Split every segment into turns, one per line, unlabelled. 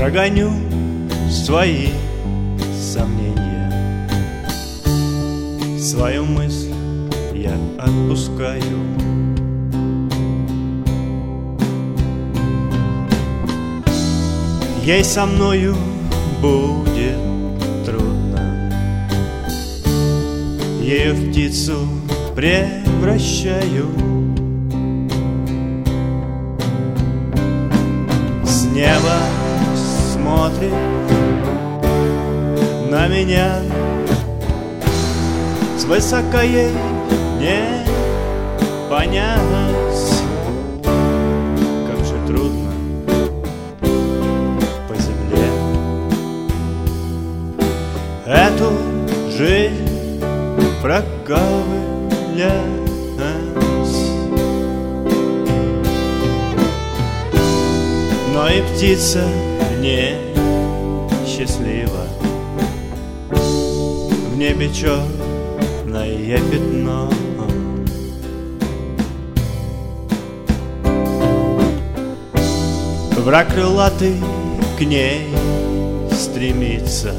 прогоню свои сомнения, свою мысль я отпускаю. Ей со мною будет трудно, ею в птицу превращаю. С неба смотрит на меня, свысока ей не понять, как же трудно по земле эту жизнь проковылять. Но и птица не счастлива, в небе черное пятно. Враг крылатый к ней стремится,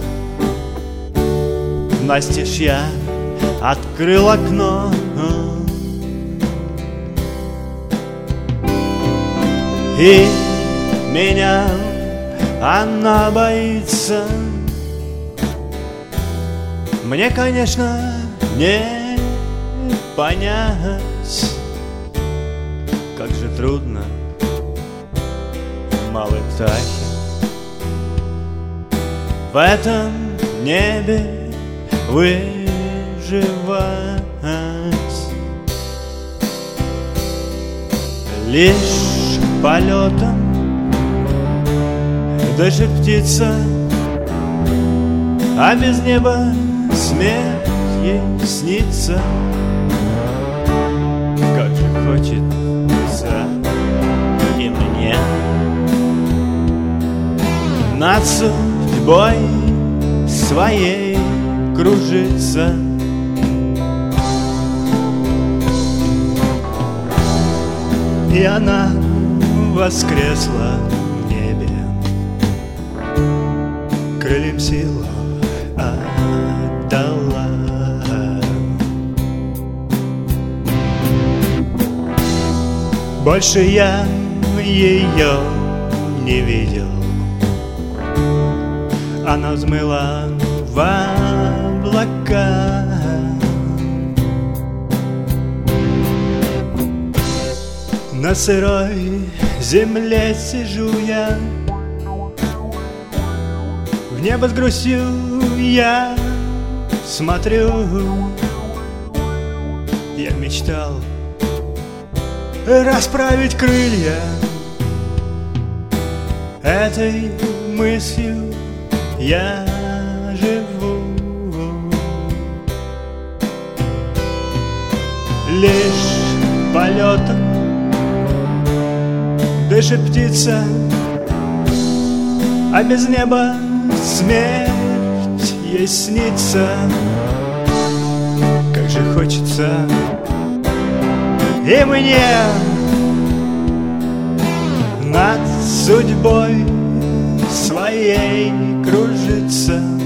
настежь я открыл окно. И меня она боится. Мне, конечно, не понять, как же трудно малой птахе в этом небе выживать. Лишь полетом дышит птица, а без неба смерть ей снится. Как же хочется и мне над судьбой своей кружиться. И она воскресла в небе, крыльям силу отдала. Больше я ее не видел, она взмыла в облака. На сырой земле сижу я, в небо с грустью я смотрю. Я мечтал расправить крылья, этой мыслью я живу. Лишь полетом дышит птица, а без неба смерть ей снится. Как же хочется и мне над судьбой своей кружиться.